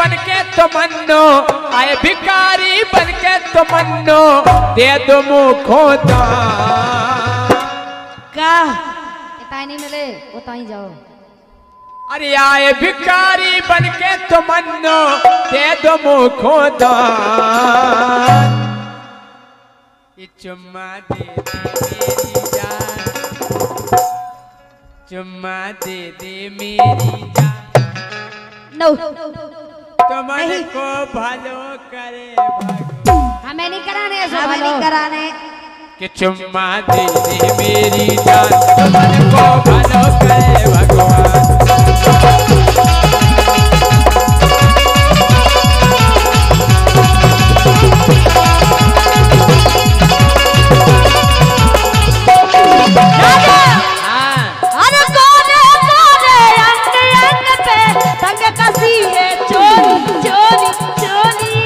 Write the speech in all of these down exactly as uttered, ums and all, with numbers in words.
बन के तमन्नो, आए भिखारी बन के तमन्नो, दे दो मुखो दान। क्या इतना नहीं मिले उतना ही जाओ। अरे आए भिखारी बन के तमन्नो, दे दो मुखो दान। ये चुम्मा दे दे मेरी जान, चुम्मा दे दे मेरी जान। नो तुम्हारे को भालो करे भगवान। हमें नहीं कराने ऐसा, हमें नहीं कराने। कि चुम्मा दे दे मेरी जान, तुम्हारे को भालो करे भगवान। अरे गोरे गोरे अंग अंग पे तंग कसी है चोरी चोरी चोरी।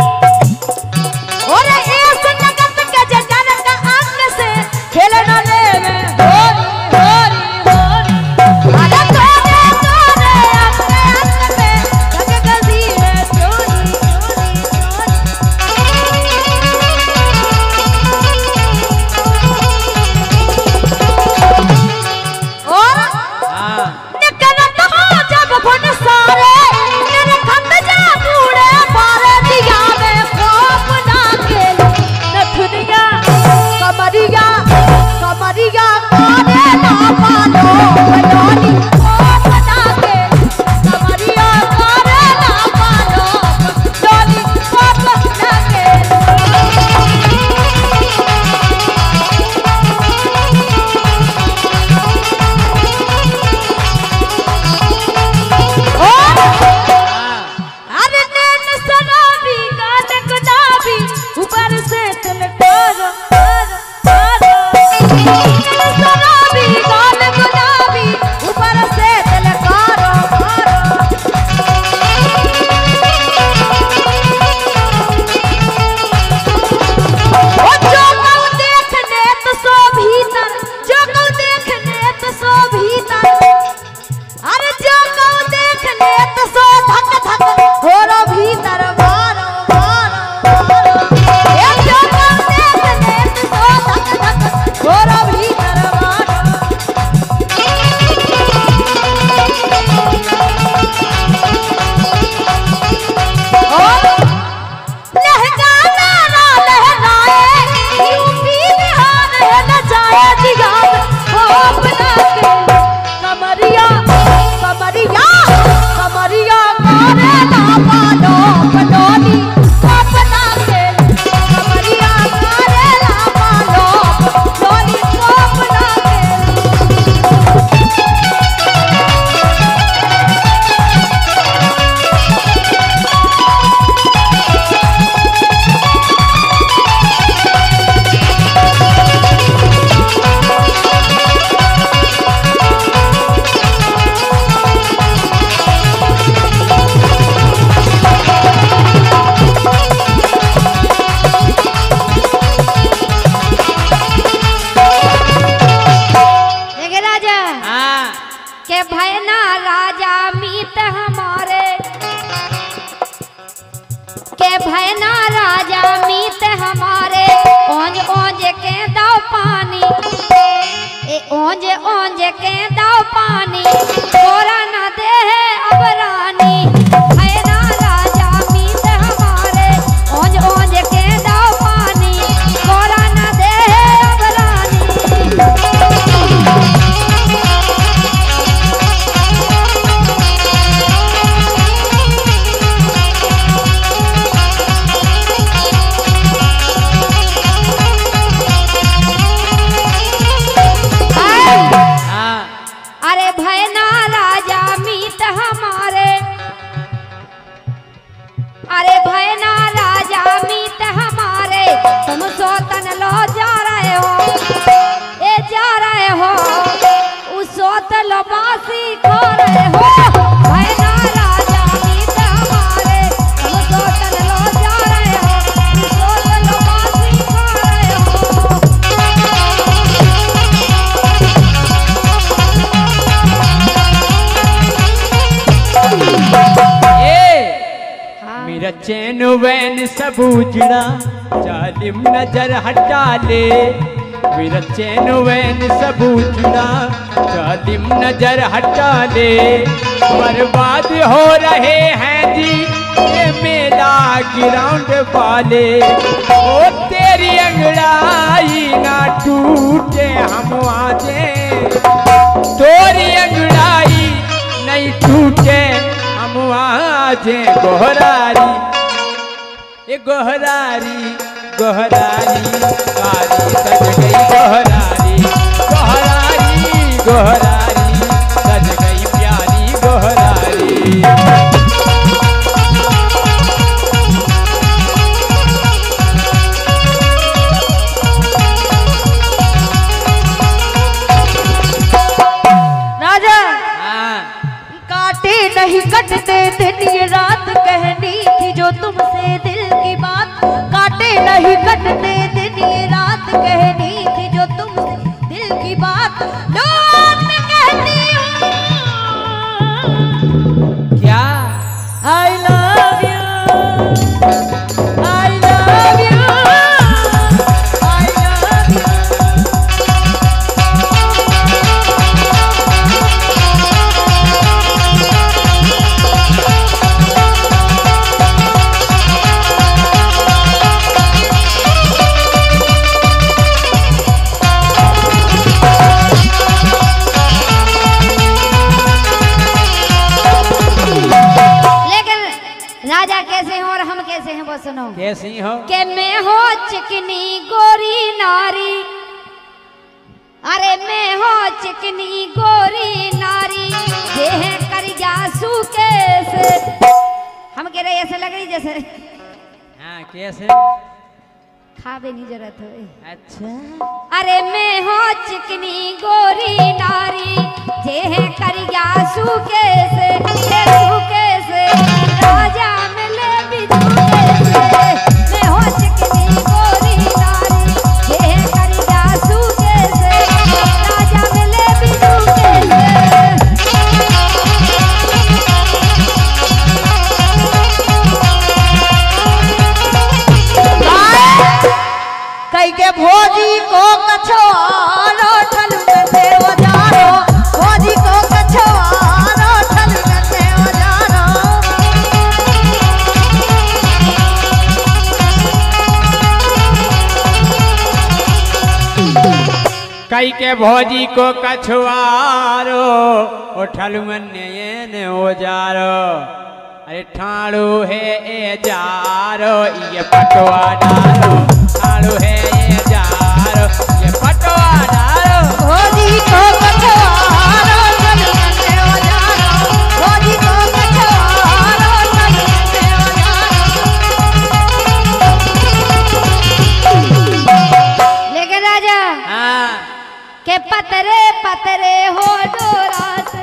और इस नगत के जजन का अंग से खेलना ले में होरी होरी होरी। अरे गोरे गोरे अंग अंग पे तंग कसी है चोरी चोरी चोरी। और निकलत हो जब फन सारे मेरे खंड जा बूढ़े पारे दिया में खौफ ना खेल नथुनिया कमरिया कमरिया कोने ना पालो बलोनी खौफ ना खेल कमरिया कोने ना पालो बलोनी खौफ ना खेल। अरे नैन सराबी गाल गुलाबी ऊपर से तिलकारा सराबी गाल गुलाबी ऊपर से तिलकारा जो कौ देखने तो सो भीतर जो कौ देखने तो सो भीतर। अरे जो कौ देखने तो सो धक धक हो रो भीतर मारो मारो मारो। ये जो कौ देखने तो सो धक धक हो रो भीतर मारो। और लहराना ना लहराए यूपी बिहार है न जाए दिया खौफ ना के कमरिया कमरिया कमरिया कोने ना पालो बलोनी खौफ ना के कमरिया कोने ना पालो बलोनी खौफ ना के। देखे राजा के भयना राजा मीत हमारे के भयना राजा मीत हमारे ओंज ओंज के दो पानी ए ओंज ओंज के दो पानी तोरा न दे है अब रानी। भयना राजा मीत हमारे ओंज ओंज के दो पानी तोरा न दे है अब रानी। अरे भयना राजा मीत हमारे मेरा चैन वैन सब उजड़ा जालिम नजर हटा ले, मेरा चैन वैन सब उजड़ा जालिम नजर हटा ले। बर्बाद हो रहे हैं जी ये मेला ग्राउंड वाले, ओ तेरी अंगड़ाई ना टूटे हम आजे, तोरी अंगड़ाई नहीं टूटे हम आजे। गोहरारी ये गोहरारी गोहरारी कारी सज गई गोहरारी, गोहरारी गोहरारी सज गई प्यारी गोहरारी। राजा हाँ काटे नहीं कटते दिन ये रात, कहनी थी जो तुमसे दिल की बात। काटे नहीं कटते दिन ये रात, कहनी थी जो तुमसे दिल की बात। लोग मैं कहती हूँ क्या I love you, I love you, I love you। राजा कैसे हो और हम कैसे हैं वो सुनो। कैसी हो? के मैं हो चिकनी गोरी नारी, अरे मैं हो चिकनी गोरी नारी, ये है कर जासू कैसे। हम कह रहे ऐसे लग रही जैसे हाँ कैसे? खावे नहीं जरूरत हो। अच्छा अरे मैं हो चिकनी गोरी नारी, ये है कर जासू कैसे, कैसू कैसे राजा मिले बिजू कैसे। मैं हो चिकनी गोरी नारी, ये है कर जासू कैसे, राजा मिले बिजू कैसे। कई के भोजी को कछवारो ठल में देव जानो, भोजी को कछवारो ठल में देव जानो। कई के भौजी को कछुआरो उठल ने ओजारो, अरे ठाड़ू है ए जारो ये पटवा डारो, ठाड़ू है ये जारो ये पटवा डारो। भोजी को कछवारो ठल में देव जानो, भोजी को कछवारो ठल में देव जानो। लेकिन राजा हाँ के पतरे पतरे हो डोरा से,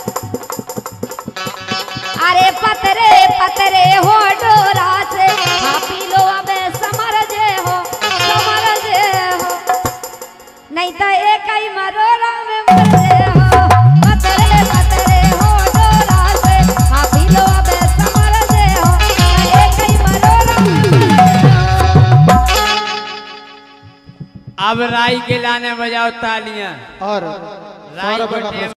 अरे पतरे पतरे हो डोरा से, हाँ पी लो अबे समर जे हो, समर जे हो, नहीं तो एक ही मरोरा में मर जे हो। पतरे पतरे हो डोरा से, हाँ पी लो अबे समर जे हो, एक ही मरोरा में मर जे हो। अब राई के लाने बजाओ तालियां। और राई सौरभ को का टेम-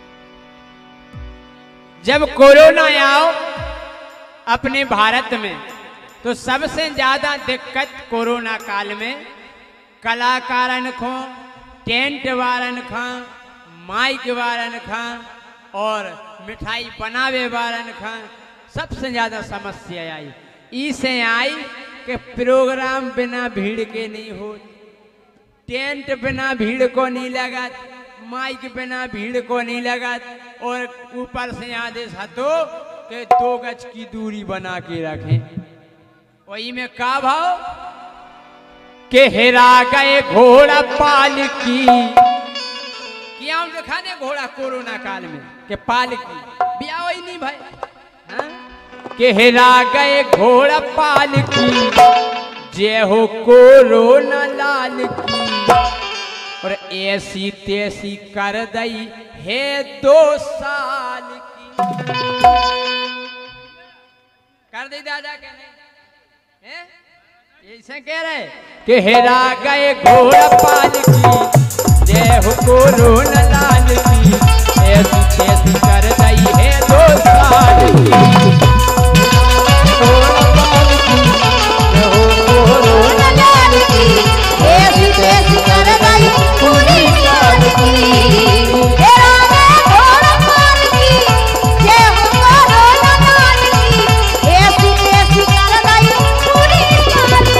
जब कोरोना आओ अपने भारत में तो सबसे ज्यादा दिक्कत कोरोना काल में कलाकारन खो, टेंट वारन खा, माइक वारन खा और मिठाई बनावे वारन खा सबसे ज्यादा समस्या आई। इसे आई कि प्रोग्राम बिना भीड़ के नहीं हो, टेंट बिना भीड़ को नहीं लगा, माइक बिना भीड़ को नहीं लगा, और ऊपर से आदेश हतो कि दो गज की दूरी बना के रखें। वही में का भाव के हेरा गए घोड़ा पालकी, क्या दिखाने घोड़ा कोरोना काल में के पालकी ब्याह ही नहीं भाई, हाँ? के हेरा गए घोड़ा पालकी, जय हो कोरोना लाल की, और ऐसी तैसी कर दई है दो साल की। कर दी दादा के नहीं हैं? ऐसे कह रहे कि हेरा गए घोड़ा पाल की जय हो कोरोना लाल की ऐसी कैसी कर गई है दो साल की घोड़ा पाल की जय हो कोरोना लाल की ऐसी कैसी कर गई पूरी साल की हेरा गए घोड़ा पाल की जय हो कोरोना लाल की ऐसी कैसी कर गई पूरी साल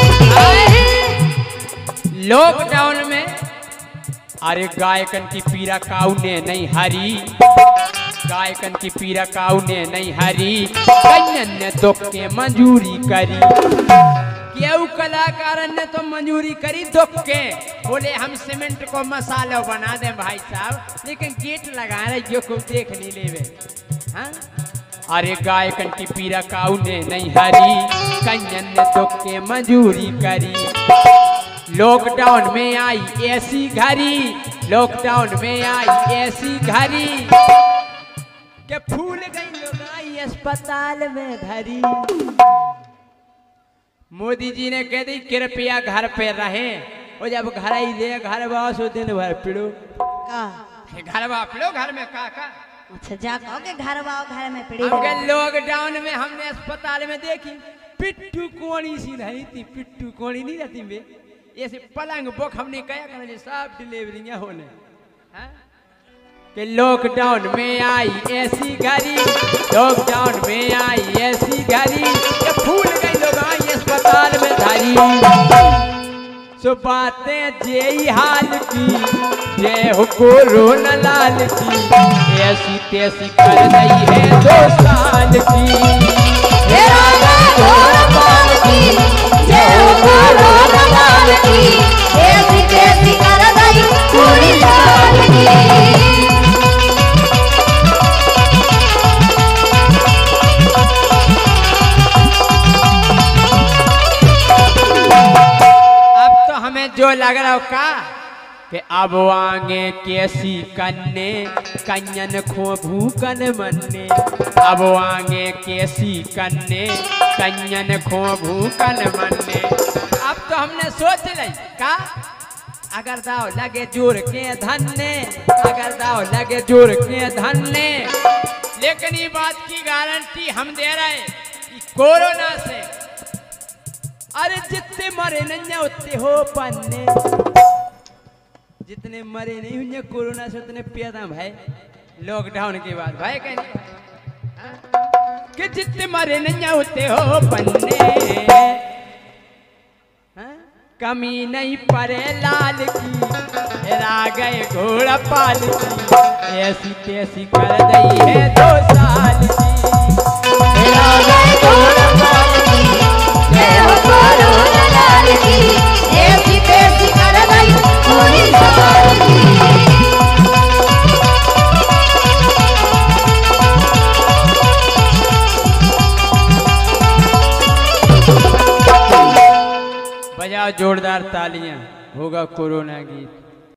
की। लॉकडाउन में अरे गायकन की पीरा काऊ ने नहीं हरी, गायकन की पीरा काऊ ने नहीं हरी, कन्यन ने दुख के मंजूरी करी। केहू कलाकारन ने तो मंजूरी करी दुख के, बोले हम सीमेंट को मसाला बना दें भाई साहब, लेकिन गेट लगा रहे जो को देख नहीं लेवे। हाँ? अरे गायकन की पीरा काऊ ने नहीं हरी, कन्यन ने दुख के मंजूरी करी। लॉकडाउन में आई ऐसी घड़ी, लॉकडाउन में आई ऐसी घड़ी के फूल गई लोग आई अस्पताल में धरी। मोदी जी ने कह दी कृपया घर पे रहें, और जब घर आई दे घर वास दिन भर पिड़ो का घर वा पिड़ो घर में का का अच्छा जा कहो के घर वाओ घर में पड़ी हमके लॉकडाउन में हमने अस्पताल में देखी पिट्ठू कोणी सी नहीं थी, पिट्ठू कोणी नहीं रहती बे, ऐसे पलंग बुक हमने कया करने सब डिलीवरियां होने। हाँ? कि लॉकडाउन में आई ऐसी घड़ी, लॉकडाउन में आई ऐसी घड़ी कि फूल गई लोग आई अस्पताल में धरी। सो बातें जेई हाल की जय हो कोरोना लाल की ऐसी तैसी कर गई है दो साल की। हेरा गए घोड़ा पाल की जय हो कोरोना लाल की ऐसी कैसी कर गई पूरी साल की। जो लग रहा हो का कि अब आगे कैसी कन्ने कन्यन खो भूकन मन्ने, अब आगे कैसी कन्ने कन्यन खो भूकन मन्ने। अब तो हमने सोच ली का अगर दाव लगे जोर के धन्ने, अगर दाव लगे जोर के धन्ने, लेकिन ये बात की गारंटी हम दे रहे कि कोरोना से अरे जितने मरे नहीं उतने हो पन्ने, जितने मरे नहीं हुए कोरोना से उतने पैदा भाई लॉकडाउन के बाद भाई कहने कि जितने मरे नहीं उतने हो पन्ने। हाँ? कमी नहीं पड़े लाल की हेरा गए घोड़ा पाल की ऐसी तैसी कर गई है दो साल की। हेरा गए घोड़ा पाल की जय हो कोरोना लाल की ऐसी कैसी कर गई पूरी साल की। बजाओ जोरदार तालियां, होगा कोरोना गीत।